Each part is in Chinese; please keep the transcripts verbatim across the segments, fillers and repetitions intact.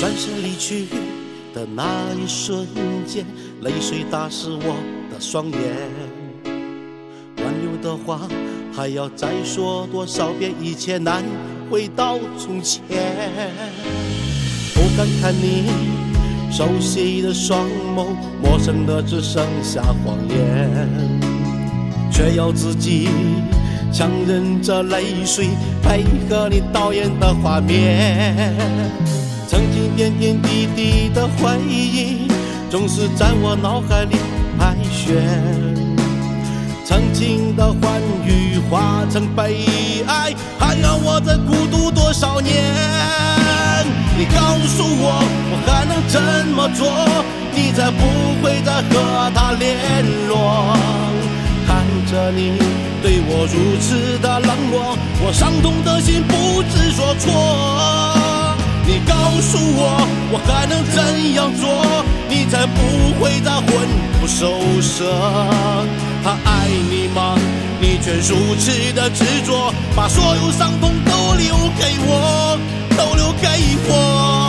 转身离去的那一瞬间，泪水打湿我的双眼。挽留的话还要再说多少遍，一切难回到从前。不敢看你熟悉的双眸，陌生的只剩下谎言，却要自己强忍着泪水配合你导演的画面。曾经点点滴滴的回忆总是在我脑海里盘旋，曾经的欢愉化成悲哀，还要我再孤独多少年？你告诉我我还能怎么做，你才不会再和他联络。看着你对我如此的冷漠，我伤痛的心不知所措。你告诉我我还能怎样做，你才不会再魂不守舍。他爱你吗？你却如此的执着，把所有伤痛都留给我，都留给我。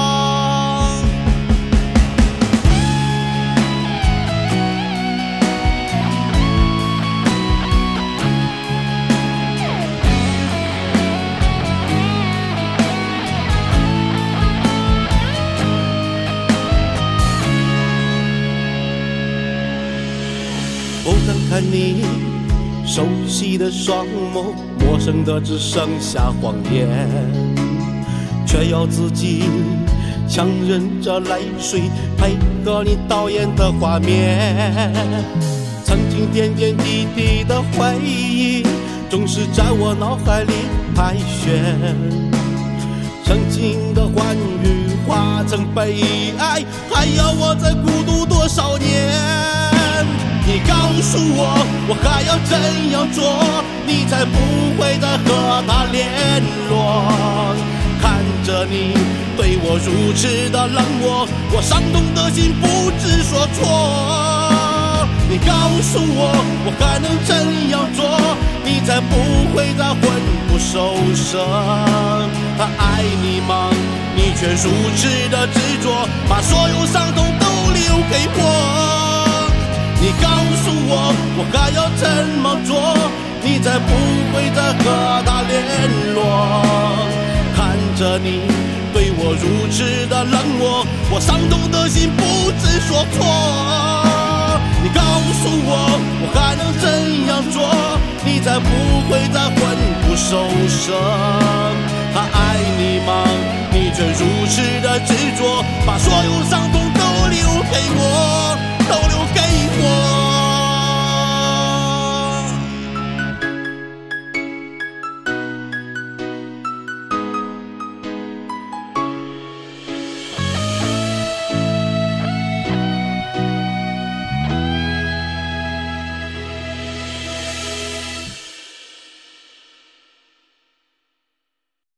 不敢看你熟悉的双眸，陌生的只剩下谎言，却要自己强忍着泪水配合你导演的画面。曾经点点滴滴的回忆总是在我脑海里盘旋，曾经的欢愉化成悲哀，还要我再孤独多少年？你告诉我我还要怎样做，你才不会再和他联络。看着你对我如此的冷漠，我伤痛的心不知所措。你告诉我我还能怎样做，你才不会再魂不守舍。他爱你吗？你却如此的执着，把所有伤痛都留给我。你告诉我我还要怎么做，你才不会再和他联络。看着你对我如此的冷漠，我伤痛的心不知所措。你告诉我我还能怎样做，你才不会再魂不守舍。他爱你吗？你却如此的执着，把所有伤痛都留给我。